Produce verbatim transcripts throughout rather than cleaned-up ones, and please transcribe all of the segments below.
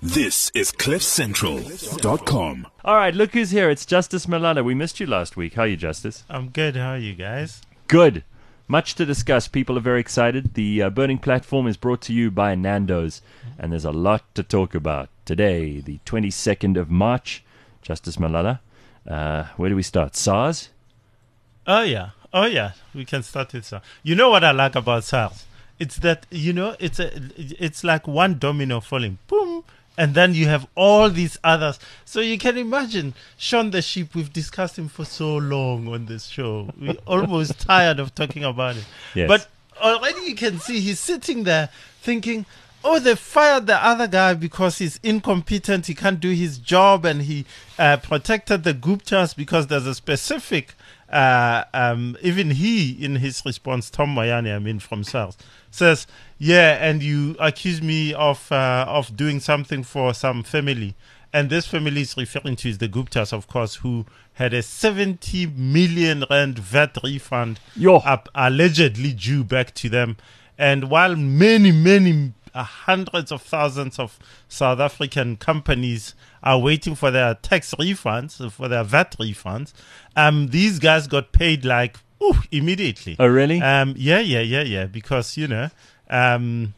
This is cliff central dot com. All right, look who's here. It's Justice Malala. We missed you last week. How are you, Justice? I'm good. How are you guys? Good. Much to discuss. People are very excited. The uh, Burning Platform is brought to you by Nando's, and there's a lot to talk about. Today, the twenty-second of March, Justice Malala. Uh, where do we start? SARS? Oh, yeah. Oh, yeah. We can start with SARS. You know what I like about SARS? It's that, you know, it's a, it's like one domino falling. Boom. And then you have all these others. So you can imagine Shaun the Sheep. We've discussed him for so long on this show. We're almost tired of talking about it. Yes. But already you can see he's sitting there thinking, oh, they fired the other guy because he's incompetent. He can't do his job. And he uh, protected the Guptas because there's a specific, uh, um, even he, in his response, Tom Moyane, I mean, from SARS, says, yeah, and you accuse me of uh, of doing something for some family. And this family is referring to is the Guptas, of course, who had a seventy million rand V A T refund Yo. up, allegedly due back to them. And while many, many uh, hundreds of thousands of South African companies are waiting for their tax refunds, for their V A T refunds, um, these guys got paid like ooh, immediately. Oh, really? Um, yeah, yeah, yeah, yeah. Because, you know, um,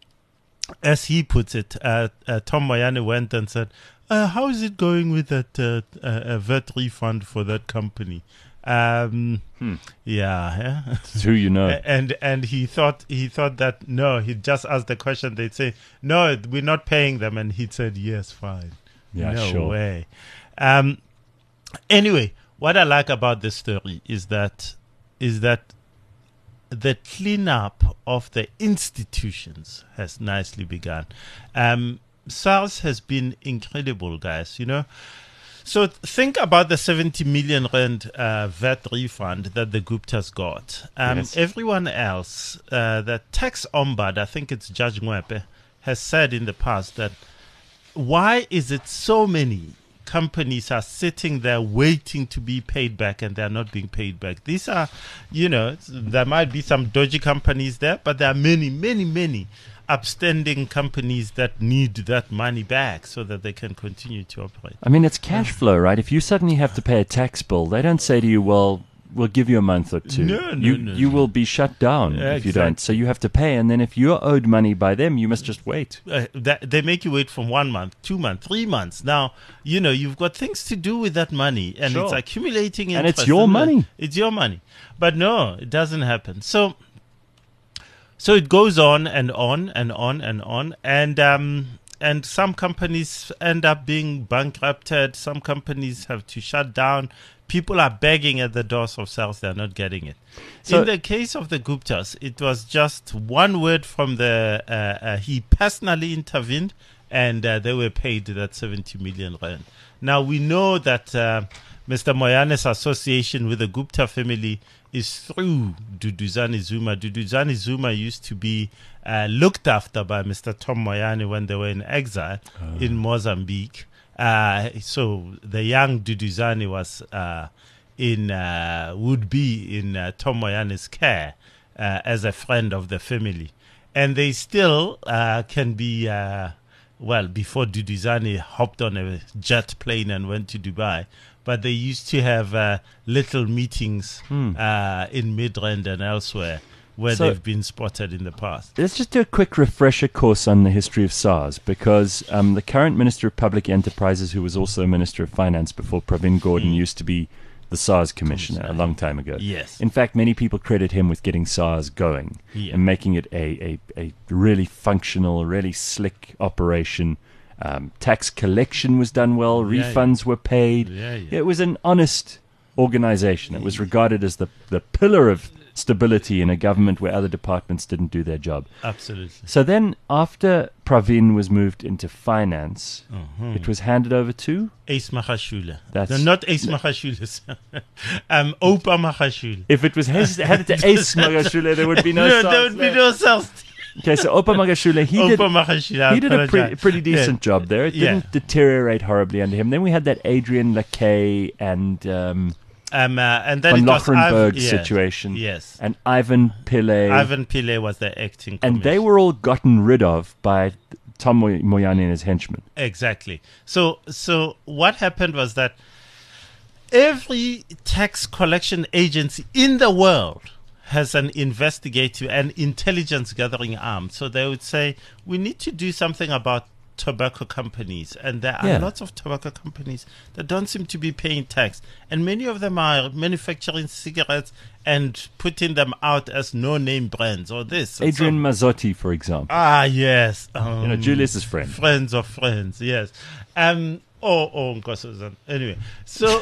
as he puts it, uh, uh, Tom Moyane went and said, uh, how is it going with that uh, uh, V A T refund for that company? Um, hmm. Yeah, yeah. It's who you know. And and he thought he thought that no, he just asked the question. They'd say no, we're not paying them, and he said yes, fine. Yeah, no sure. way. Um, anyway, what I like about this story is that is that the cleanup of the institutions has nicely begun. Um, SARS has been incredible, guys. You know. So think about the seventy million rand uh, V A T refund that the Guptas got. Um, Yes. Everyone else, uh, the tax ombud, I think it's Judge Ngwepe, has said in the past that why is it so many companies are sitting there waiting to be paid back and they're not being paid back? These are, you know, there might be some dodgy companies there, but there are many, many, many upstanding companies that need that money back so that they can continue to operate. I mean, it's cash flow, right? If you suddenly have to pay a tax bill, they don't say to you, well, we'll give you a month or two. No, no, you, no, You no. will be shut down Yeah, if you don't. exactly. So you have to pay, and then if you're owed money by them, you must just wait. Uh, that, they make you wait from one month, two months, three months. Now, you know, you've got things to do with that money, and Sure. it's accumulating And it's interest, your uh, money. It's your money. But no, it doesn't happen. So, so it goes on and on and on and on, and um, and some companies end up being bankrupted. Some companies have to shut down. People are begging at the doors of SARS. They're not getting it. So- In the case of the Guptas, it was just one word from the, uh, uh, he personally intervened, and uh, they were paid that seventy million rand. Now, we know that uh, Mister Moyane's association with the Gupta family is through Duduzane Zuma. Duduzane Zuma used to be uh, looked after by Mister Tom Moyane when they were in exile in Mozambique. Uh, so the young Duduzane was uh, in uh, would be in uh, Tom Moyane's care uh, as a friend of the family, and they still uh, can be uh, well before Duduzane hopped on a jet plane and went to Dubai. But they used to have uh, little meetings Hmm. uh, in Midrand and elsewhere where So- they've been spotted in the past. Let's just do a quick refresher course on the history of SARS, because um, the current Minister of Public Enterprises, who was also Minister of Finance before Pravin Gordhan, Mm. used to be the SARS commissioner a long time ago. Yes. In fact, many people credit him with getting SARS going Yeah. and making it a, a, a really functional, really slick operation. Um, tax collection was done well, Yeah, refunds were paid. Yeah, yeah. It was an honest organization. It was regarded as the, the pillar of stability in a government where other departments didn't do their job. Absolutely. So then, after Pravin was moved into finance, Mhm. it was handed over to? Ace Mahashula. That's- no, not Ace Mahashula. um, Opa Mahashula. If it was his, handed to Ace Magashule, there would be no no, SARS there would be left. no SARS. Okay, so Opa Magashule, he did, Opa Mahashula. he did a apologize. pretty, pretty decent Yeah. job there. It Yeah. didn't deteriorate horribly under him. Then we had that Adrian Lakay and um, Um, uh, and then Van it was Lochrenberg Iv- yes, situation, Yes. and Ivan Pillay, Ivan Pillay was the acting and they commissioner. were all gotten rid of by Tom Moy- Moyane and his henchmen. Exactly. So, so what happened was that every tax collection agency in the world has an investigative and intelligence gathering arm. So they would say, we need to do something about tobacco companies. And there are Yeah. lots of tobacco companies that don't seem to be paying tax. And many of them are manufacturing cigarettes and putting them out as no-name brands or this. and Adrian so- Mazzotti, for example. Ah, yes. Um, You know, Julius's friend. Friends of friends, yes. Um, oh, oh, Nkosazana. Anyway, so,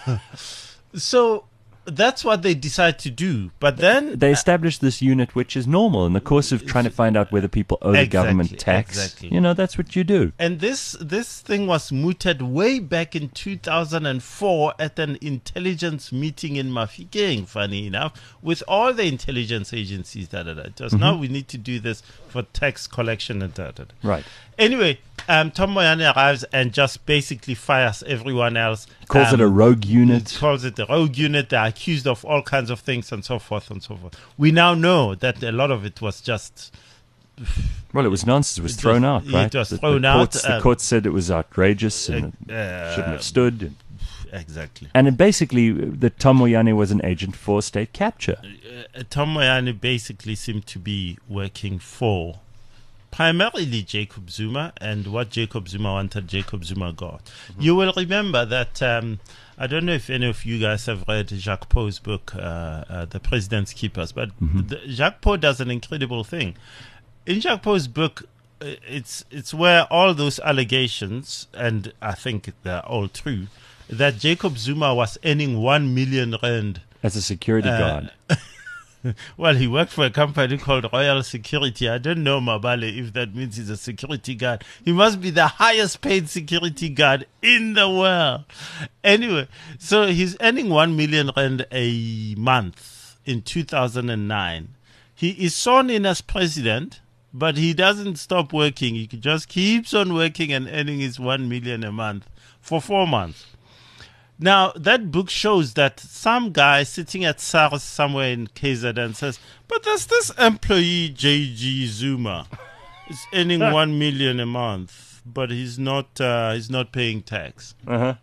so that's what they decide to do. But then They established this unit, which is normal in the course of trying to find out whether people owe the Exactly, government tax. exactly. You know, that's what you do. And this this thing was mooted way back in two thousand four at an intelligence meeting in Mafikeng, funny enough, with all the intelligence agencies. Da, da, da. It was, Mm-hmm. now we need to do this for tax collection and da, da, da. Right. Anyway, um, Tom Moyane arrives and just basically fires everyone else. Calls Um, it a rogue unit. calls it the rogue unit. They're accused of all kinds of things and so forth and so forth. We now know that a lot of it was just Well, it was nonsense. It was It thrown was- out, right? it was the, thrown the out, Courts, the um, court said it was outrageous and it uh, shouldn't have stood. And, exactly. and it basically, that Tom Moyane was an agent for state capture. Uh, Tom Moyane basically seemed to be working for primarily Jacob Zuma, and what Jacob Zuma wanted, Jacob Zuma got. You will remember that, um, I don't know if any of you guys have read Jacques Pauw's book, uh, uh, The President's Keepers, but the, Jacques Pauw does an incredible thing. In Jacques Pauw's book, uh, it's, it's where all those allegations, and I think they're all true, that Jacob Zuma was earning one million rand. As a security Uh, guard. Well, he worked for a company called Royal Security. I don't know, Mabale, if that means he's a security guard. He must be the highest paid security guard in the world. Anyway, so he's earning one million rand a month in two thousand nine. He is sworn in as president, but he doesn't stop working. He just keeps on working and earning his one million a month for four months. Now, that book shows that some guy sitting at SARS somewhere in K Z N says, but there's this employee, J G Zuma, is earning one million a month, but he's not uh, he's not paying tax. Uh-huh.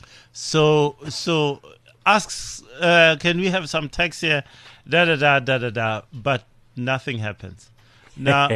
So so asks, uh, can we have some tax here? Da da da da da da. But nothing happens. Now,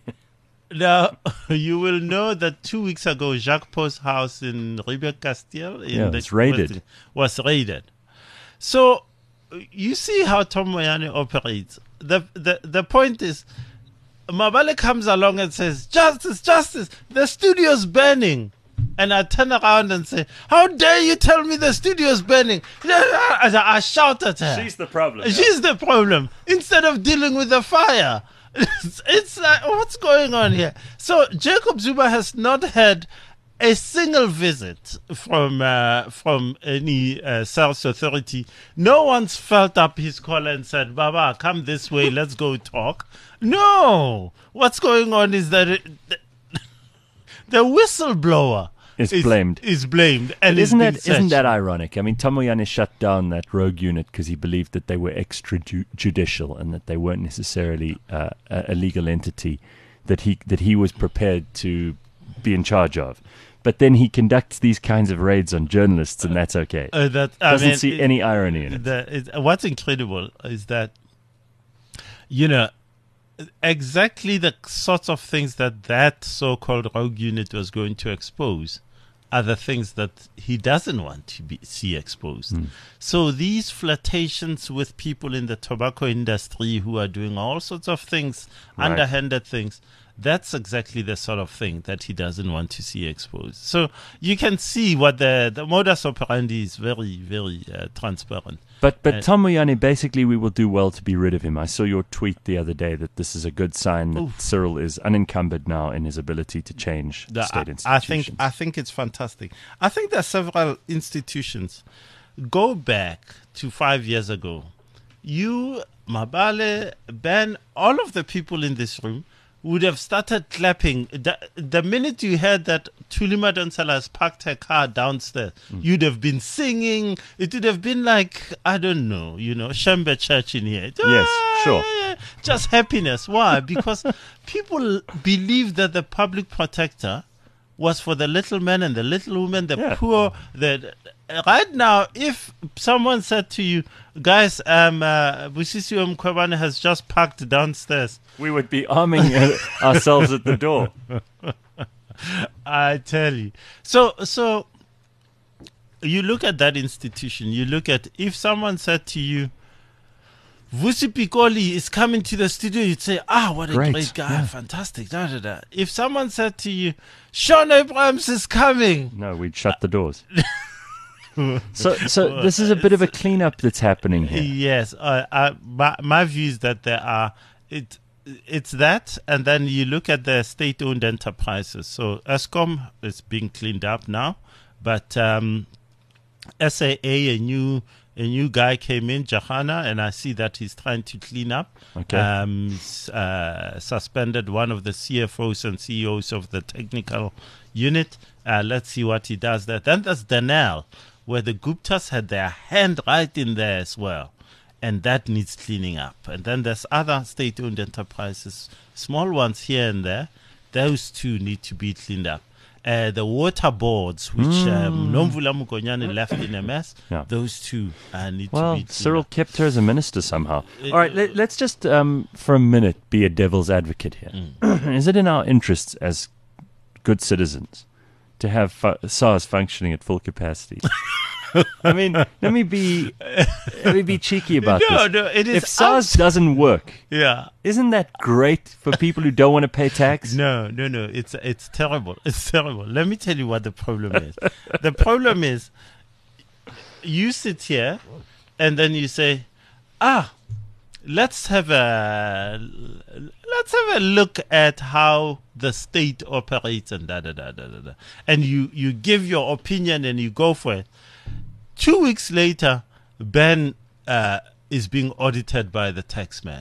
now you will know that two weeks ago, Jacques Pauw's house in Riebeek Kasteel in Yeah, the it's raided. Was, was raided. So you see how Tom Moyane operates. The the the point is, Mabale comes along and says, "Justice, justice! The studio's burning." And I turn around and say, "How dare you tell me the studio's burning?" And I shout at her. She's the problem. She's the problem. Instead of dealing with the fire. It's, it's like, what's going on here? So Jacob Zuma has not had a single visit from uh, from any uh, SARS authority. No one's felt up his collar and said, "Baba, come this way, let's go talk." No. What's going on is that it, the, the whistleblower Is is blamed. Is blamed, and Isn't is that being isn't that searched. ironic? I mean, Tom Moyane shut down that rogue unit because he believed that they were extrajudicial and that they weren't necessarily uh, a, a legal entity that he that he was prepared to be in charge of. But then he conducts these kinds of raids on journalists, and that's okay. Uh, that I Doesn't mean, see it- any irony in it. The, it, what's incredible is that, you know, exactly the sorts of things that that so-called rogue unit was going to expose are the things that he doesn't want to be, see exposed. Hmm. So these flirtations with people in the tobacco industry who are doing all sorts of things, Right. underhanded things, that's exactly the sort of thing that he doesn't want to see exposed. So you can see what the, the modus operandi is very, very uh, transparent. But but Uh, Tom Moyane, basically, we will do well to be rid of him. I saw your tweet the other day that this is a good sign that Oof. Cyril is unencumbered now in his ability to change The- state I, institutions. I think I think it's fantastic. I think there are several institutions. Go back to five years ago. You, Mabale, Ben, all of the people in this room would have started clapping. The, the minute you heard that Thuli Madonsela has parked her car downstairs, Mm. you'd have been singing. It would have been like, I don't know, you know, Shembe Church in here. Yes, sure. Yeah, yeah. Just happiness. Why? Because people believe that the public protector was for the little man and the little woman, the Yeah. poor. The right now, if someone said to you, guys, um, uh, Busisiwe Mkhwebane has just parked downstairs, We would be arming uh, ourselves at the door. I tell you. So, so you look at that institution. You look at if someone said to you, Vusi Pikoli is coming to the studio, you'd say, ah, what a Great, great, guy, yeah. fantastic. Da, da, da. If someone said to you, Sean Abrams is coming, No, we'd shut the doors. so, so this is a bit of a cleanup that's happening here. yes, uh, uh, my, my view is that there are it. It's that, and then you look at the state-owned enterprises. So Eskom is being cleaned up now, but um, S A A, a new a new guy came in, Jahana, and I see that he's trying to clean up. Okay. Um, s- uh, suspended one of the C F Os and C E Os of the technical unit. Uh, let's see what he does there. Then there's Danel, where the Guptas had their hand right in there as well. And that needs cleaning up. And then there's other state-owned enterprises, small ones here and there. Those two need to be cleaned up. Uh, the water boards, which um, Nomvula Mukonyane left in a mess, Yeah. those two uh, need Well, to be cleaned Cyril up. kept her as a minister somehow. All right, let, let's just, um, for a minute, be a devil's advocate here. Is it in our interests as good citizens to have fu- SARS functioning at full capacity? I mean, let me be let me be cheeky about No, this. no, it is If SARS doesn't work, Yeah. isn't that great for people who don't want to pay tax? No, no, no. It's it's terrible. It's terrible. Let me tell you what the problem is. The problem is you sit here and then you say, ah, let's have a let's have a look at how the state operates and da da da da da da. And you you give your opinion and you go for it. Two weeks later, Ben uh, is being audited by the tax man.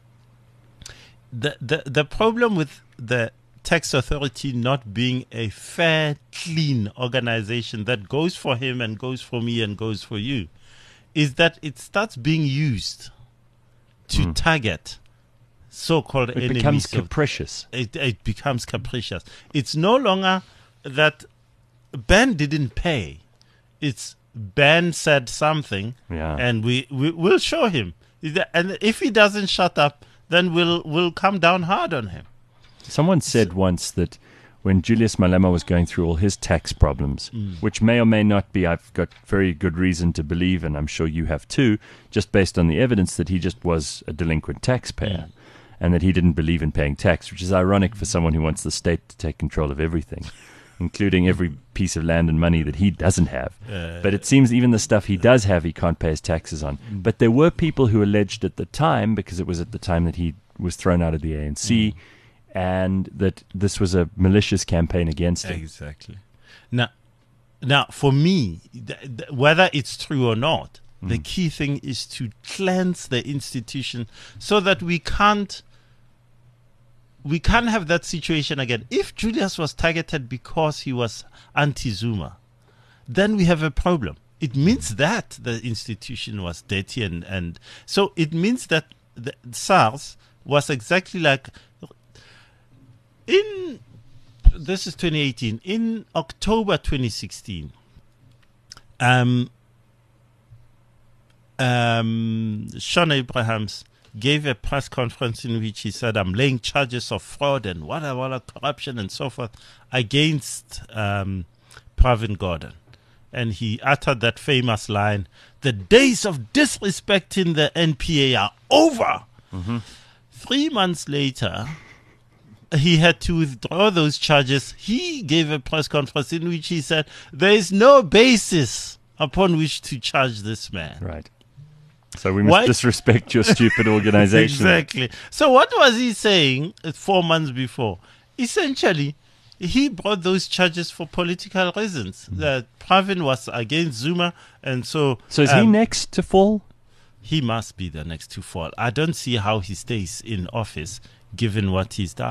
The, the the problem with the tax authority not being a fair, clean organization that goes for him and goes for me and goes for you is that it starts being used to target so-called It enemies. becomes of- capricious. it, it becomes capricious. It's no longer that Ben didn't pay. It's Ben said something, Yeah. and we, we will show him. And if he doesn't shut up, then we'll we'll come down hard on him. Someone said once that when Julius Malema was going through all his tax problems, which may or may not be, I've got very good reason to believe, and I'm sure you have too, just based on the evidence that he just was a delinquent taxpayer and that he didn't believe in paying tax, which is ironic for someone who wants the state to take control of everything, including every piece of land and money that he doesn't have. But it seems even the stuff he does have, he can't pay his taxes on. But there were people who alleged at the time, because it was at the time that he was thrown out of the A N C, and that this was a malicious campaign against him. Exactly. Now, now for me, th- th- whether it's true or not, the key thing is to cleanse the institution so that we can't we can't have that situation again. If Julius was targeted because he was anti-Zuma, then we have a problem. It means that the institution was dirty, and, and so it means that the SARS was exactly like in this is twenty eighteen. In October twenty sixteen, um, um, Sean Abrahams gave a press conference in which he said, I'm laying charges of fraud and whatever, whatever corruption and so forth against um, Pravin Gordhan. And he uttered that famous line, the days of disrespecting the N P A are over. Mm-hmm. Three months later, he had to withdraw those charges. He gave a press conference in which he said, there is no basis upon which to charge this man. Right. So we must Why- disrespect your stupid organization. Exactly. So what was he saying uh, four months before? Essentially, he brought those charges for political reasons. That Pravin was against Zuma, and so... So is he um, next to fall? He must be the next to fall. I don't see how he stays in office given what he's done.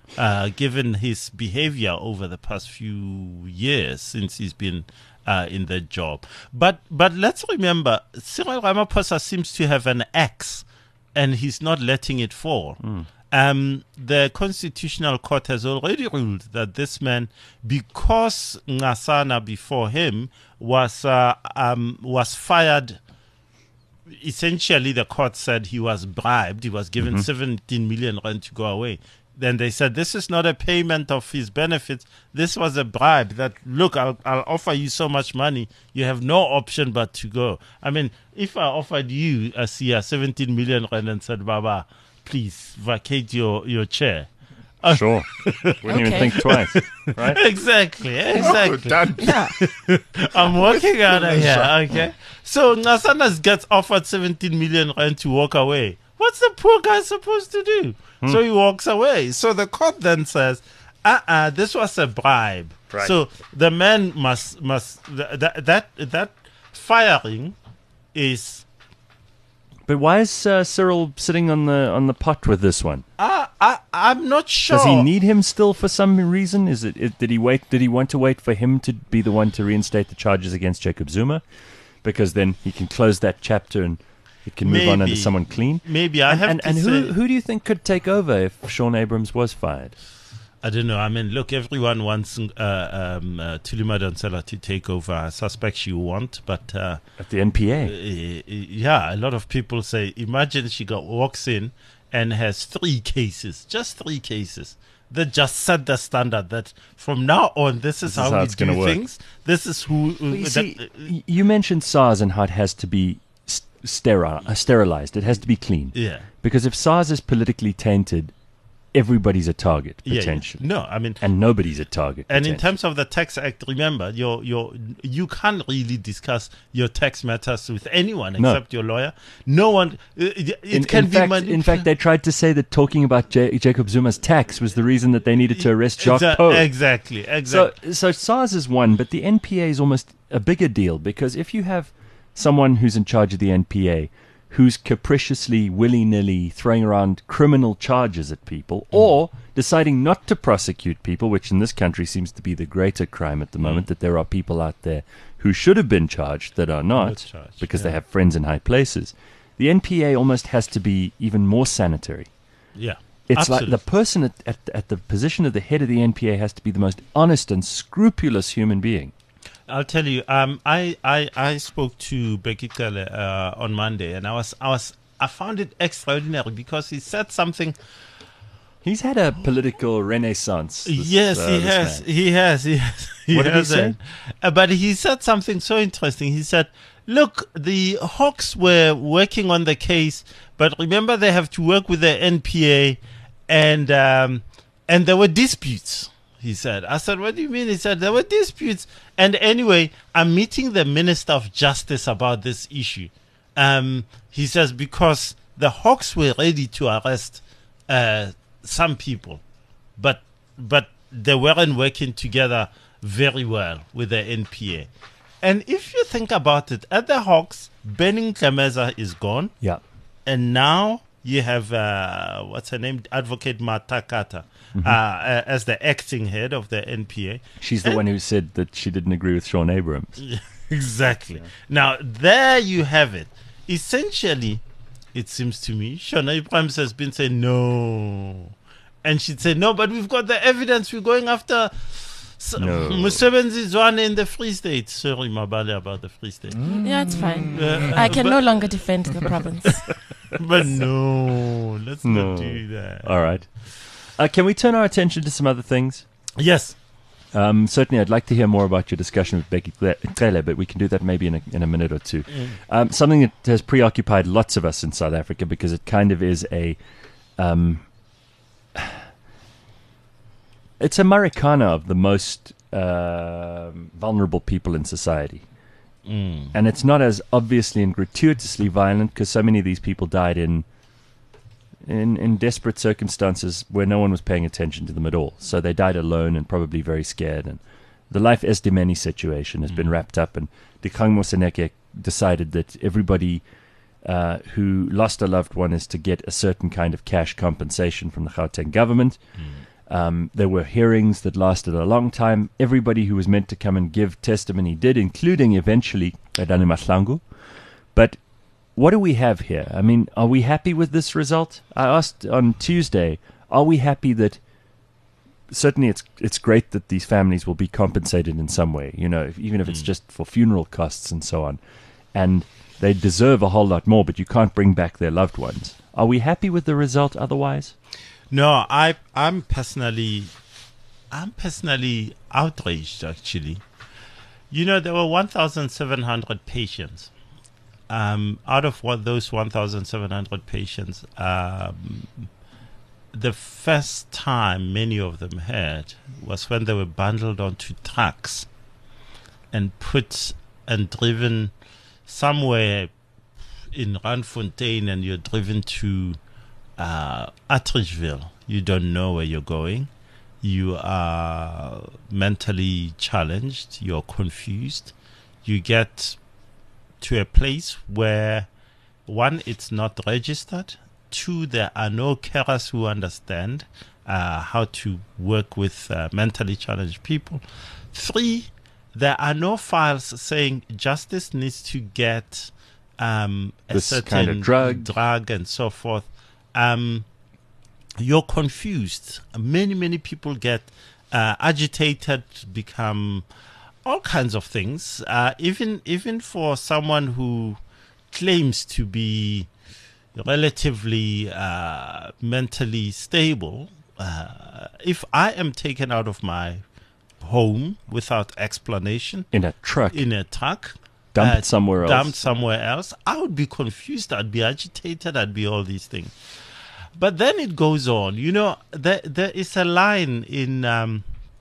uh, given his behavior over the past few years since he's been uh, in the job. But but let's remember, Cyril Ramaphosa seems to have an axe, and he's not letting it fall. Mm. Um, the Constitutional Court has already ruled that this man, because Ngasana before him was uh, um, was fired. Essentially, the court said he was bribed. He was given mm-hmm. seventeen million rand to go away. Then they said, this is not a payment of his benefits. This was a bribe that, look, I'll, I'll offer you so much money. You have no option but to go. I mean, if I offered you, Asiya, seventeen million rand and said, Baba, please vacate your, your chair. Sure. Wouldn't okay. even think twice, right? Exactly, exactly. Oh, done. Yeah. I'm working out of here, okay? So Ngasana gets offered seventeen million rand to walk away. What's the poor guy supposed to do? Hmm. So he walks away. So the court then says, uh-uh, this was a bribe. Right. So the man must, must th- th- that, that firing is... But why is uh, Cyril sitting on the on the pot with this one? Uh, I I'm not sure. Does he need him still for some reason? Is it, it did he wait? Did he want to wait for him to be the one to reinstate the charges against Jacob Zuma, because then he can close that chapter and it can move Maybe. on under someone clean? Maybe I and, have and, to and say, who who do you think could take over if Sean Abrams was fired? I don't know. I mean, look, everyone wants uh, um, uh, Thuli Madonsela to take over. I suspect she won't, but uh, at the N P A, uh, yeah, a lot of people say, imagine she got walks in and has three cases, just three cases. That just set the standard that from now on, this is, this how, is how we do work. things. This is who. Uh, well, you, that, see, uh, you mentioned SARS and how it has to be st- sterile, uh, sterilized. It has to be clean. Yeah. Because if SARS is politically tainted, everybody's a target, Yeah, potentially. yeah. No, I mean, and nobody's a target. And in terms of the Tax Act, remember, your your you can't really discuss your tax matters with anyone No. except your lawyer. No one. It, it in, can in be. fact, manip- in fact, they tried to say that talking about J- Jacob Zuma's tax was the reason that they needed to arrest Jacques Exa- Poe. Exactly. Exactly. So, so SARS is one, but the N P A is almost a bigger deal, because if you have someone who's in charge of the N P A who's capriciously, willy-nilly throwing around criminal charges at people, mm. or deciding not to prosecute people, which in this country seems to be the greater crime at the moment, mm. that there are people out there who should have been charged that are not, charged, because yeah. they have friends in high places. The N P A almost has to be even more sanitary. Yeah. It's absolutely. like the person at, at, at the position of the head of the N P A has to be the most honest and scrupulous human being. I'll tell you. Um, I, I, I spoke to Becky Kele uh, on Monday, and I was I was I found it extraordinary because he said something. He's had a political renaissance. This, yes, uh, he, this has, man. he has. He has. He What did he has say? Uh, but he said something so interesting. He said, "Look, the Hawks were working on the case, but remember they have to work with the N P A, and um, and there were disputes." He said. I said, what do you mean? He said, there were disputes. And anyway, I'm meeting the Minister of Justice about this issue. Um, he says, because the Hawks were ready to arrest uh, some people, but but they weren't working together very well with the N P A. And if you think about it, at the Hawks, Benning Klemeza is gone. Yeah. And now you have, uh, what's her name, Advocate Martha Carter, mm-hmm. uh, as the acting head of the N P A. She's the and one who said that she didn't agree with Sean Abrams. Exactly. Yeah. Now, there you have it. Essentially, it seems to me, Sean Abrams has been saying no. And she'd say, no, but we've got the evidence. We're going after no. Musebenzi Zwane in the Free State. Sorry, Mabale, about the Free State. Mm. Yeah, it's fine. Uh, I can but, no longer defend the province. But no, let's no. not do that. All right. Uh, can we turn our attention to some other things? Yes. Um, certainly, I'd like to hear more about your discussion with Becky Cele, but we can do that maybe in a, in a minute or two. Mm. Um, something that has preoccupied lots of us in South Africa, because it kind of is a... Um, it's a Marikana of the most uh, vulnerable people in society. Mm. And it's not as obviously and gratuitously violent, because so many of these people died in, in in desperate circumstances where no one was paying attention to them at all. So they died alone and probably very scared. And the Life Esdimeni situation has mm. been wrapped up, and Dikgang Moseneke decided that everybody uh, who lost a loved one is to get a certain kind of cash compensation from the Gauteng government. Mm. Um, there were hearings that lasted a long time. Everybody who was meant to come and give testimony did, including eventually Radani Mahlangu. But what do we have here? I mean, are we happy with this result? I asked on Tuesday, are we happy that certainly it's it's great that these families will be compensated in some way, you know, if, even if it's Mm. just for funeral costs and so on. And they deserve a whole lot more, but you can't bring back their loved ones. Are we happy with the result otherwise? No, I, I'm personally, I'm personally outraged. Actually, you know, there were one thousand seven hundred patients. Um, out of what those one thousand seven hundred patients, um, the first time many of them heard was when they were bundled onto trucks and put and driven somewhere in Randfontein, and you're driven to uh, Atteridgeville. You don't know where you're going. You are mentally challenged. You're confused. You get to a place where, one, it's not registered. Two, there are no carers who understand uh, how to work with uh, mentally challenged people. Three, there are no files saying justice needs to get um, a This certain kind of drug. drug and so forth. Um, you're confused. Many, many people get uh, agitated, become all kinds of things. Uh, even even for someone who claims to be relatively uh, mentally stable, uh, if I am taken out of my home without explanation In a truck, in a truck, dumped uh, somewhere else. dumped somewhere else, I would be confused. I'd be agitated. I'd be all these things. But then it goes on. You know, there there is a line in um,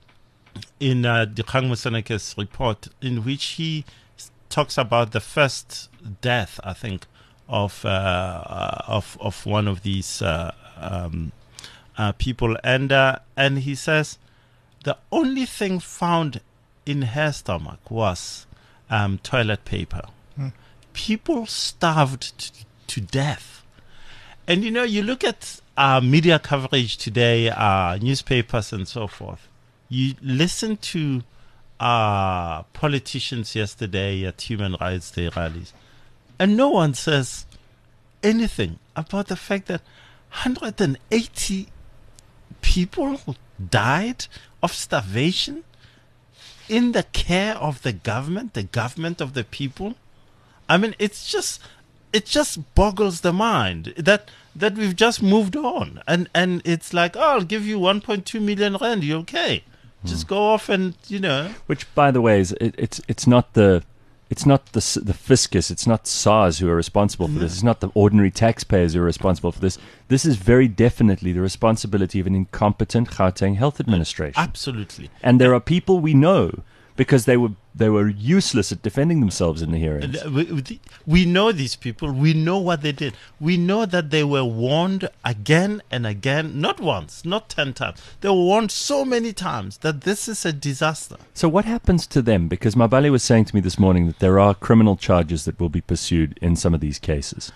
in uh, Dikgang Moseneke's report in which he s- talks about the first death, I think, of uh, uh, of of one of these uh, um, uh, people, and uh, and he says the only thing found in her stomach was um, toilet paper. People starved t- to death. And you know, you look at our media coverage today, our newspapers and so forth. You listen to our politicians yesterday at Human Rights Day rallies, and no one says anything about the fact that one hundred eighty people died of starvation in the care of the government, the government of the people. I mean, it's just, it just boggles the mind that that we've just moved on, and and it's like, oh, I'll give you one point two million rand, you're okay. Just go off and, you know. Which, by the way, is it, it's it's not the it's not the s- the fiscus, it's not SARS who are responsible for this. It's not the ordinary taxpayers who are responsible for this. This is very definitely the responsibility of an incompetent Gauteng health administration. Absolutely. And there are people we know because they were they were useless at defending themselves in the hearings. And, uh, We, we- we know these people. We know what they did. We know that they were warned again and again, not once, not ten times. They were warned so many times that this is a disaster. So what happens to them? Because Mabale was saying to me this morning that there are criminal charges that will be pursued in some of these cases.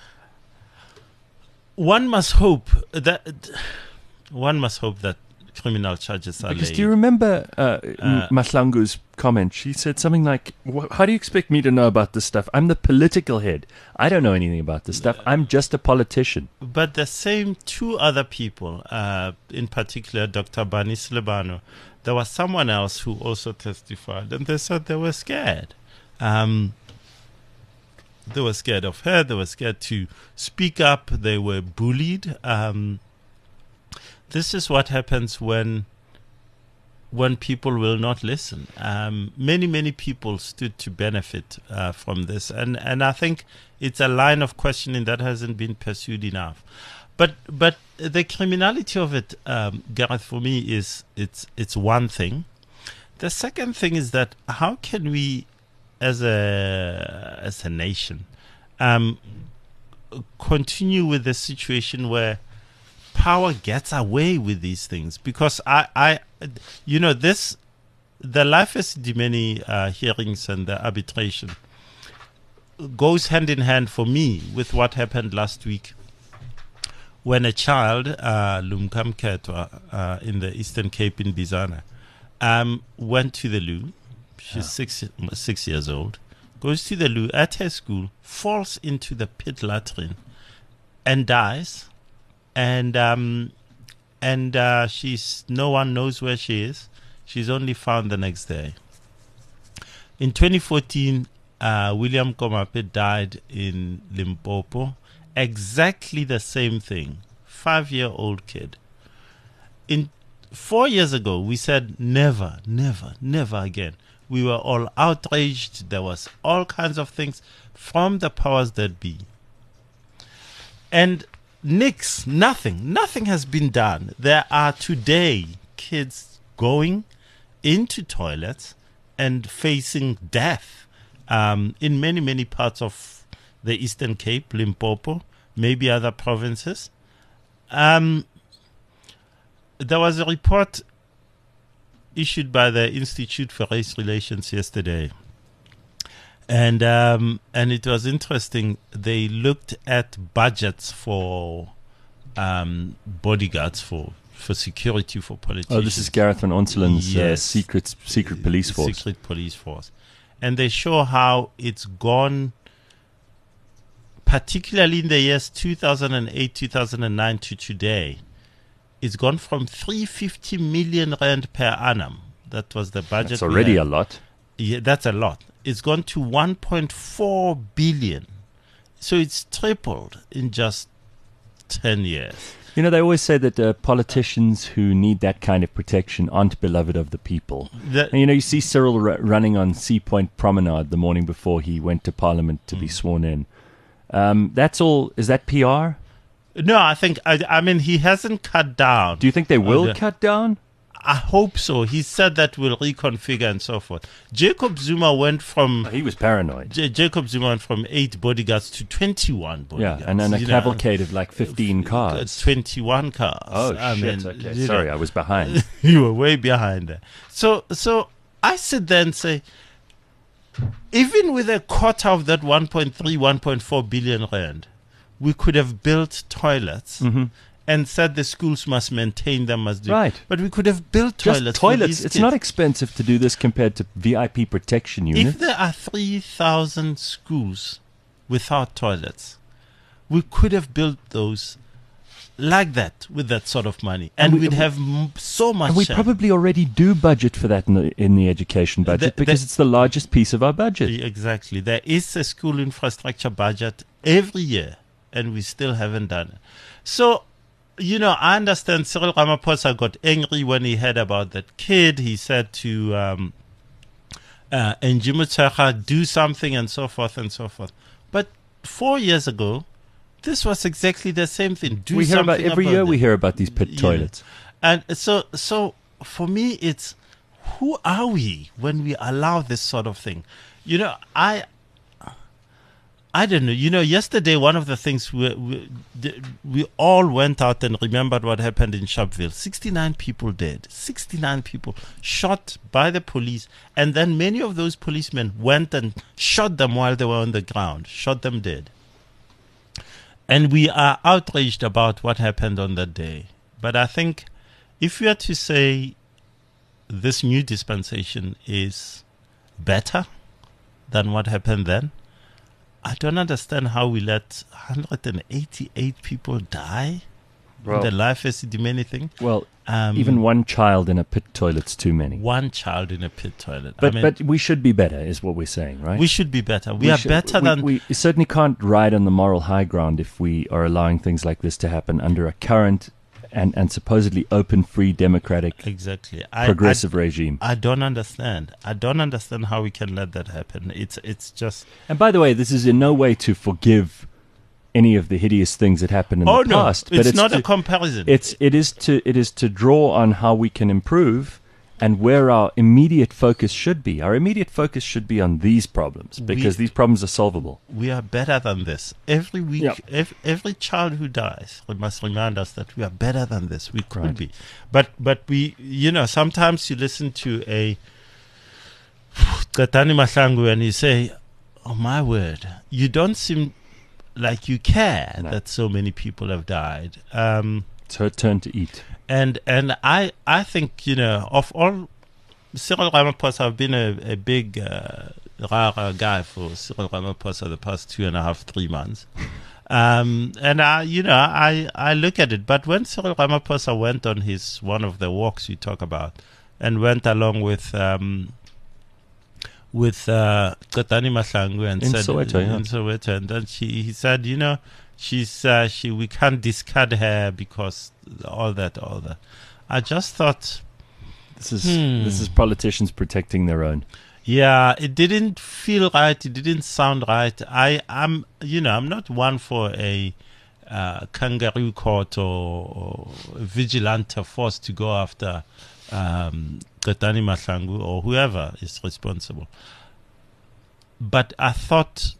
One must hope that one must hope that criminal charges are Because laid. do you remember uh, Uh, Mahlangu's comment? She said something like, "Wh- how do you expect me to know about this stuff? I'm the political head. I don't know anything about this stuff. I'm just a politician." But the same two other people, uh, in particular Doctor Banis Lebano, there was someone else who also testified, and they said they were scared. Um, they were scared of her. They were scared to speak up. They were bullied. Um, this is what happens when when people will not listen. Um, many, many people stood to benefit uh, from this. And, and I think it's a line of questioning that hasn't been pursued enough. But but the criminality of it, um, Gareth, for me, is it's it's one thing. The second thing is that how can we, as a as a nation, um, continue with the situation where power gets away with these things? Because I, I you know, this, the Life Esidimeni uh, hearings and the arbitration goes hand in hand for me with what happened last week when a child, uh, Lumkam Ketwa, uh, in the Eastern Cape in Bizana, um, went to the loo. She's Yeah. six, six years old, goes to the loo at her school, falls into the pit latrine, and dies. And um, and uh, she's no one knows where she is. She's only found the next day. In twenty fourteen, uh, William Komape died in Limpopo. Exactly the same thing. Five-year-old kid. In four years ago, we said never, never, never again. We were all outraged. There was all kinds of things from the powers that be. And nix, nothing, nothing has been done. There are today kids going into toilets and facing death um, in many, many parts of the Eastern Cape, Limpopo, maybe other provinces. Um, there was a report issued by the Institute for Race Relations yesterday. And um, and it was interesting. They looked at budgets for um, bodyguards, for, for security for politicians. Oh, this is Gareth van Onselen's uh, Yes. secret secret police force. Secret police force. And they show how it's gone, particularly in the years two thousand eight, two thousand nine to today. It's gone from three hundred fifty million rand per annum. That was the budget. That's we already had. a lot. Yeah, that's a lot. It's gone to one point four billion. So it's tripled in just ten years. You know, they always say that uh, politicians who need that kind of protection aren't beloved of the people. The- And, you know, you see Cyril r- running on Sea Point Promenade the morning before he went to Parliament to Mm. be sworn in. Um, that's all. Is that P R? no, I think, I, I mean, he hasn't cut down. Do you think they will the- cut down? I hope so. He said that we'll reconfigure and so forth. Jacob Zuma went from He was paranoid. J- Jacob Zuma went from eight bodyguards to twenty-one bodyguards. Yeah, and then a you know. cavalcade of like fifteen Uh, cars. twenty-one cars. Oh, I shit. mean, Okay, you sorry, know, I was behind. you were way behind there. So, so I sit there and say, even with a quarter of that one point three, one point four billion rand, we could have built toilets and said the schools must maintain them, must do. Right. But we could have built Just toilets. for toilets. these It's kids. not expensive to do this compared to V I P protection units. If there are three thousand schools without toilets, we could have built those like that with that sort of money. And, And we- we'd have m- so much. And we shame. probably already do budget for that in the, in the education budget The- the- because it's the largest piece of our budget. Exactly. There is a school infrastructure budget every year, and we still haven't done it. So, you know, I understand Cyril Ramaphosa got angry when he heard about that kid. He said to um, uh, Njimutsaha, do something and so forth and so forth. But four years ago, this was exactly the same thing. Do we hear something about every about year. it. We hear about these pit Yeah. toilets. And so, so for me, it's who are we when we allow this sort of thing? You know, I, I don't know. You know, yesterday one of the things we we, the- we all went out and remembered what happened in Sharpeville. Sixty-nine people dead. Sixty-nine people shot by the police, and then many of those policemen went and shot them while they were on the ground. Shot them dead. And we are outraged about what happened on that day. But I think if we are to say this new dispensation is better than what happened then, I don't understand how we let one hundred eighty-eight people die Well- in the life as anything. Well, Um, even one child in a pit toilet's too many. one child in a pit toilet. But I mean, but we should be better, is what we're saying, right? we should be better. We, are should- better we- than we certainly can't ride on the moral high ground if we are allowing things like this to happen under a current and, and supposedly open, free, democratic, exactly. I, progressive regime. I, I don't understand. I don't understand how we can let that happen. It's it's just And by the way, this is in no way to forgive any of the hideous things that happened in oh the no, past. it's, but it's not to, a comparison. It's it is to it is to draw on how we can improve and where our immediate focus should be. Our immediate focus should be on these problems because We- these problems are solvable. we are better than this. Every week, Yep. ev- every child who dies, we must remind us that we are better than this. We could Right. be, but but we, you know, sometimes you listen to a Qatani Mahlangu and you say, "Oh my word, you don't seem like you care No. that so many people have died. Um, It's her turn to eat. and and I I think, you know, of all, Cyril Ramaphosa, I've been a, a big uh, rara guy for Cyril Ramaphosa the past two and a half, three months. Um, and I, you know, I, I look at it, but when Cyril Ramaphosa went on his, one of the walks you talk about, and went along with, um, with, uh, Qatani Mahlangu and In said, Soweto, yeah. in Soweto, and then she, he said, you know, she's, uh, she, we can't discard her because all that, all that. I just thought, This is Hmm. this is politicians protecting their own. yeah, it didn't feel right. It didn't sound right. I am, you know, I'm not one for a uh, kangaroo court or, or vigilante force to go after um, Qatani Mahlangu or whoever is responsible. But I thought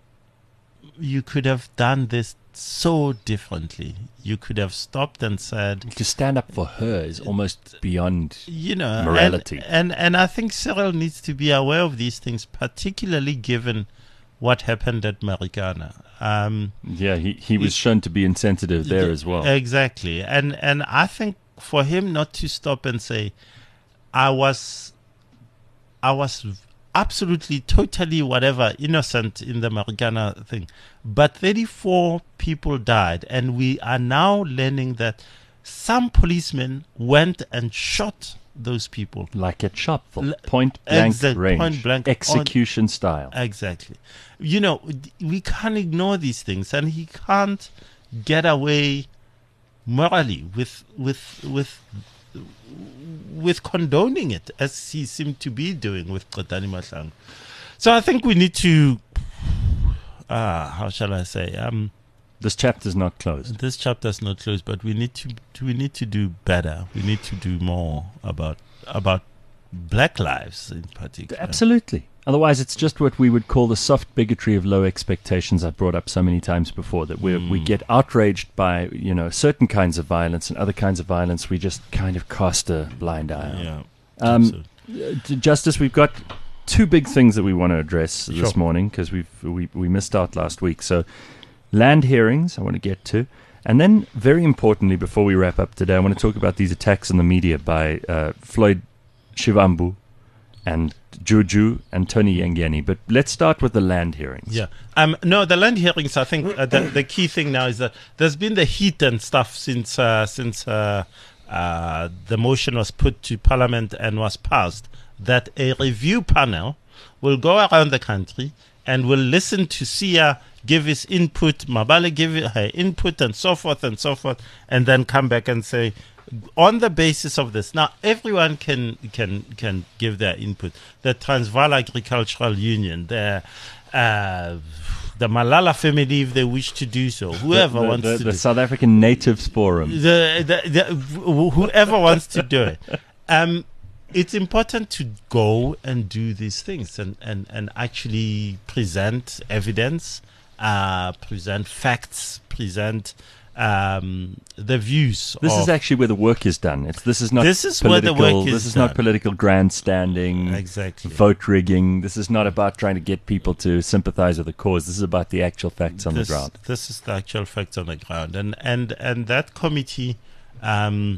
you could have done this so differently. You could have stopped and said, To stand up for her is almost beyond. you know, Morality. And, and and I think Cyril needs to be aware of these things, particularly given what happened at Marikana. Um, Yeah, he, he was shown to be insensitive there as well. Exactly, and and I think for him not to stop and say, I was, I was absolutely, totally, whatever, innocent in the Marikana thing, but thirty-four people died, and we are now learning that some policemen went and shot those people. Like at Sharpeville, L- point blank exact- range, point blank on- execution style. Exactly. You know, d- we can't ignore these things, and he can't get away morally with with with with condoning it, as he seemed to be doing with Qatani Mahlangu. So I think we need to, ah, how shall I say? Um, This chapter's not closed. this chapter's not closed, but we need to we need to do better. We need to do more about about Black lives in particular. Absolutely. Otherwise, it's just what we would call the soft bigotry of low expectations I've brought up so many times before, that we we get outraged by, you know, certain kinds of violence, and other kinds of violence we just kind of cast a blind eye on. Yeah. Um, absolutely. Uh, Justice, we've got two big things that we want to address this Sure. morning, because we've we, we missed out last week. So, land hearings I want to get to, and then very importantly, before we wrap up today, I want to talk about these attacks on the media by uh, Floyd Shivambu and Juju and Tony Yangeni. But let's start with the land hearings. Yeah. Um. No, the land hearings. I think uh, the the key thing now is that there's been the heat and stuff since uh, since uh, uh, the motion was put to Parliament and was passed, that a review panel will go around the country and will listen to Sia give his input, Mabale give her input, and so forth and so forth, and then come back and say, on the basis of this. Now, everyone can can can give their input. The Transvaal Agricultural Union, the uh, the Malala family, if they wish to do so, whoever the, wants the, to the do South African Natives Forum. the, the, the, wh- whoever wants to do it. Um, it's important to go and do these things and, and, and actually present evidence, uh, present facts, present um, the views. This of is actually where the work is done. It's this is not This is where the political. work is this is not done. political grandstanding, Exactly. vote rigging. This is not about trying to get people to sympathize with the cause. This is about the actual facts on this, the ground. This is the actual facts on the ground, and and and that committee, um,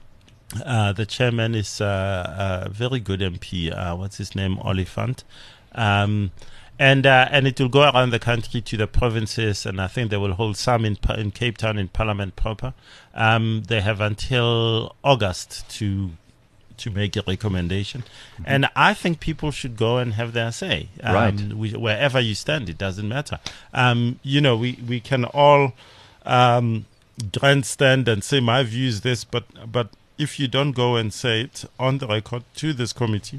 uh, the chairman is uh, a very good M P. Uh, what's his name? Oliphant. Um, and uh, and it will go around the country to the provinces, and I think they will hold some in Pa- in Cape Town in Parliament proper. Um, they have until August to to make a recommendation, and I think people should go and have their say. Um, Right. we, wherever you stand, it doesn't matter. Um, you know, we we can all um, grandstand and say my view is this, but but if you don't go and say it on the record to this committee,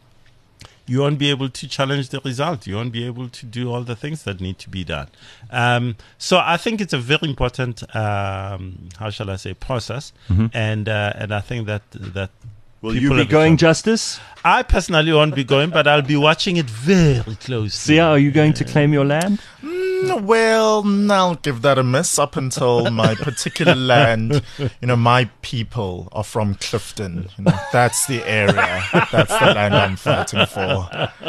you won't be able to challenge the result. You won't be able to do all the things that need to be done. Um, so I think it's a very important, um, how shall I say, process. And uh, and I think that that Will you people be have a going, job. Justice? I personally won't be going, but I'll be watching it very closely. Sia, are you going to claim your land? Mm, Mm, well, I'll give that a miss up until my particular land, you know, my people are from Clifton. You know, that's the area. That's the land I'm fighting for.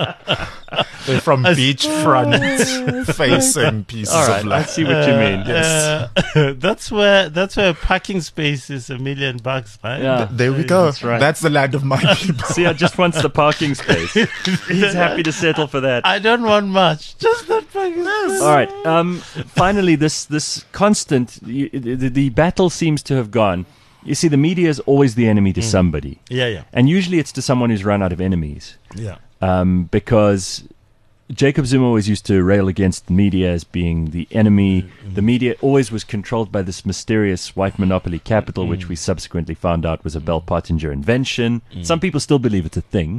They're from beachfront facing pieces All right, of I land. see what you mean. Yes. Uh, that's where that's where parking space is a million bucks, right? Yeah. There we go. That's right. That's the land of my people. See, I just wants the parking space. He's happy to settle for that. I don't want much, just that parking space. All right. Um, finally, this this constant y- the, the battle seems to have gone. You see, the media is always the enemy to somebody, Yeah, yeah, and usually it's to someone who's run out of enemies. yeah. Um, because Jacob Zuma always used to rail against the media as being the enemy. The media always was controlled by this mysterious white monopoly capital, which we subsequently found out was a Bell Pottinger invention. Some people still believe it's a thing.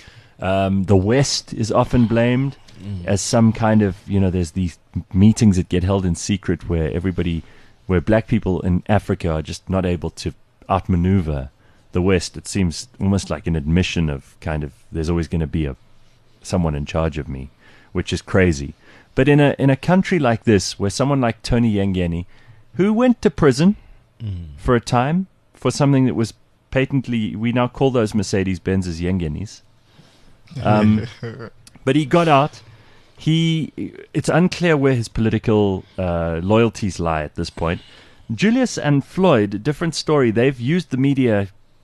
Um, the West is often blamed as some kind of, you know, there's these meetings that get held in secret where everybody, where black people in Africa are just not able to outmaneuver the West. It seems almost like an admission of kind of, there's always going to be a someone in charge of me, which is crazy. But in a in a country like this, where someone like Tony Yengeni, who went to prison for a time for something that was patently, we now call those Mercedes Benzes Yengenis, um, but he got out. He, it's unclear where his political uh, loyalties lie at this point. Julius and Floyd, different story. They've used the media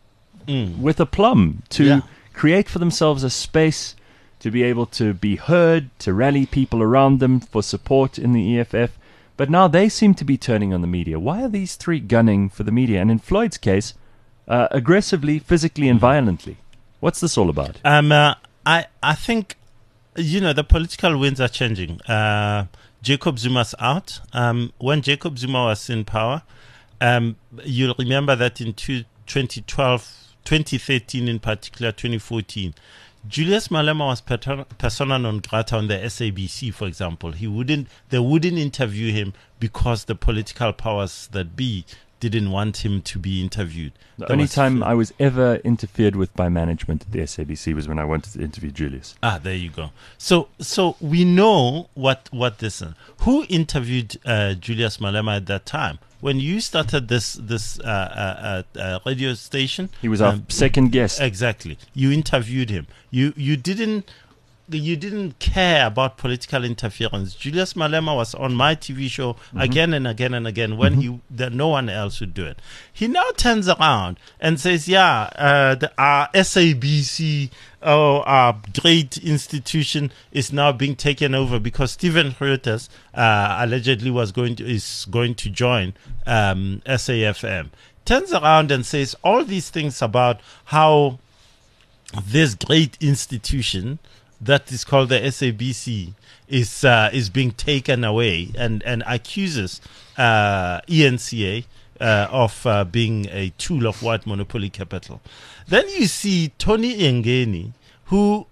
with aplomb to Yeah. create for themselves a space to be able to be heard, to rally people around them for support in the E F F. But now they seem to be turning on the media. Why are these three gunning for the media? And in Floyd's case, uh, aggressively, physically, and violently. What's this all about? Um, uh, I I think, you know, the political winds are changing. Uh, Jacob Zuma's out. Um, when Jacob Zuma was in power, um, you'll remember that in two, twenty twelve, twenty thirteen in particular, twenty fourteen, Julius Malema was per- persona non grata on the S A B C, for example. He wouldn't, they wouldn't interview him because the political powers that be didn't want him to be interviewed. The There only was- time I was ever interfered with by management at the S A B C was when I wanted to interview Julius. Ah, there you go. So, so we know what what this is. Who interviewed uh, Julius Malema at that time when you started this this uh, uh, uh, radio station? He was our um, second guest. Exactly. You interviewed him. You you didn't you didn't care about political interference. Julius Malema was on my T V show again and again and again when he that no one else would do it. He now turns around and says, "Yeah, uh, the, our S A B C, oh, our great institution is now being taken over because Stephen Reuters uh, allegedly was going to is going to join um, S A F M." Turns around and says all these things about how this great institution that is called the S A B C is uh, is being taken away, and and accuses uh, E N C A uh, of uh, being a tool of white monopoly capital. Then you see Tony Yengeni, who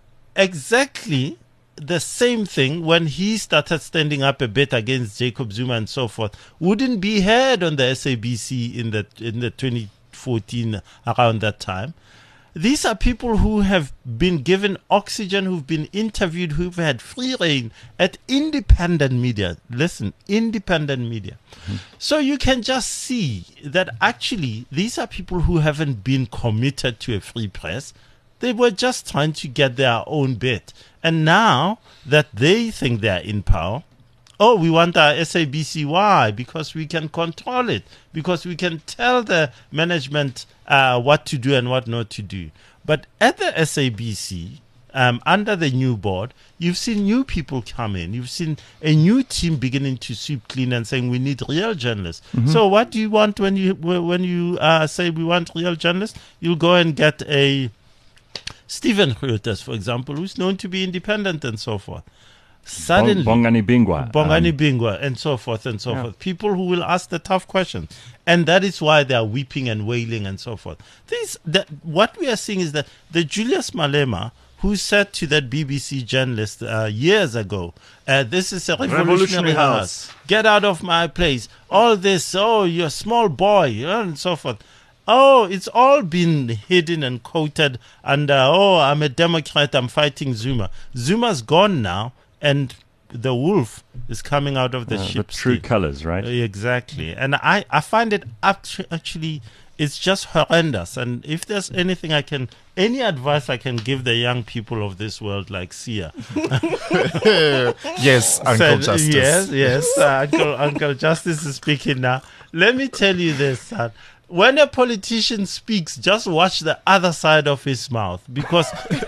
exactly the same thing when he started standing up a bit against Jacob Zuma and so forth, wouldn't be heard on the S A B C in the in the twenty fourteen around that time. These are people who have been given oxygen, who've been interviewed, who've had free reign at independent media. Listen, independent media. Mm-hmm. So you can just see that actually these are people who haven't been committed to a free press. They were just trying to get their own bit. And now that they think they're in power, oh, we want our S A B C. Why? Because we can control it. Because we can tell the management uh, what to do and what not to do. But at the S A B C, um, under the new board, you've seen new people come in. You've seen a new team beginning to sweep clean and saying we need real journalists. Mm-hmm. So what do you want when you when you uh, say we want real journalists? You'll go and get a Stephen Reuters, for example, who's known to be independent and so forth. Suddenly, Bong- Bongani Bingwa. Bongani Um, Bingwa, and so forth and so Yeah. forth. People who will ask the tough questions. And that is why they are weeping and wailing and so forth. This, that, what we are seeing is that the Julius Malema, who said to that B B C journalist uh, years ago, uh, this is a revolutionary, Revolutionary house. house. Get out of my place. All this, oh, you're a small boy, and so forth. Oh, it's all been hidden and coated under, oh, I'm a Democrat, I'm fighting Zuma. Zuma's gone now, and the wolf is coming out of the Uh, the sheep's true skin. colors, right? Exactly. And I, I find it actu- actually, it's just horrendous. And if there's anything I can, any advice I can give the young people of this world, like Sia. Yes, Uncle Said- Justice. Yes, yes. Uh, Uncle, Uncle Justice is speaking now. Let me tell you this, son. When a politician speaks, just watch the other side of his mouth. Because,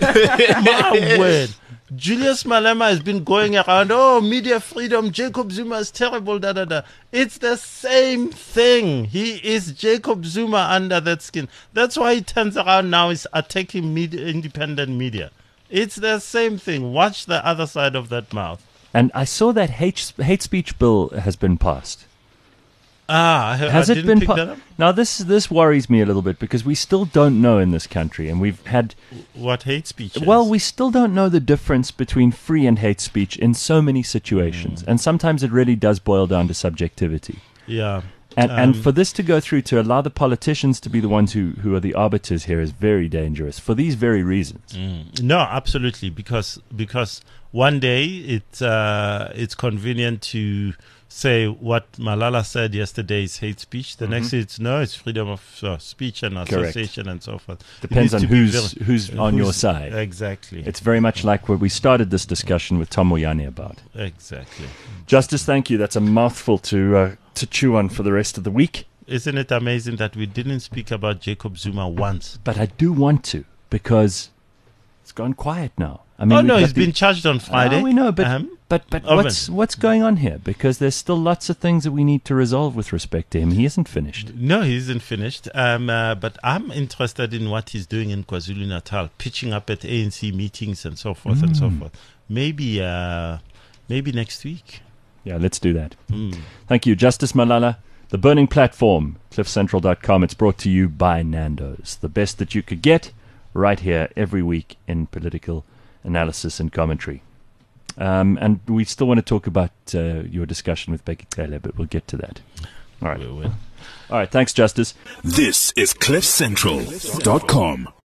my word, Julius Malema has been going around, oh, media freedom, Jacob Zuma is terrible, da da da. It's the same thing. He is Jacob Zuma under that skin. That's why he turns around now, is attacking media, independent media. It's the same thing. Watch the other side of that mouth. And I saw that hate, hate speech bill has been passed. Ah, I, Has I it didn't been pick pa- that up. Now this this worries me a little bit because we still don't know in this country, and we've had What hate speech is? well, we still don't know the difference between free and hate speech in so many situations, Mm. and sometimes it really does boil down to subjectivity. Yeah. And and Um, for this to go through to allow the politicians to be the ones who who are the arbiters here is very dangerous for these very reasons. Mm. No, absolutely, because because one day it's uh, it's convenient to say what Malala said yesterday is hate speech. The next day it's no, it's freedom of uh, speech and association and so forth. It Depends needs on to be who's very- who's on your who's- side. Exactly. It's very much like what we started this discussion with Tom Moyane about. Exactly. Justice, thank you. That's a mouthful to uh, to chew on for the rest of the week. Isn't it amazing that we didn't speak about Jacob Zuma once? But I do want to because it's gone quiet now. I mean, Oh we've no, got he's the- been charged on Friday. Oh, we know, but Um, but but Oven. what's what's going on here? Because there's still lots of things that we need to resolve with respect to him. He isn't finished. No, he isn't finished. Um, uh, but I'm interested in what he's doing in KwaZulu Natal, pitching up at A N C meetings and so forth and so Mm. forth. Maybe, uh, maybe next week. Yeah, let's do that. Mm. Thank you, Justice Malala. The Burning Platform, cliff central dot com. It's brought to you by Nando's. The best that you could get right here every week in political analysis and commentary. Um, and we still want to talk about uh, your discussion with Becky Taylor, but we'll get to that. All right. We will. All right. Thanks, Justice. This is cliff central dot com.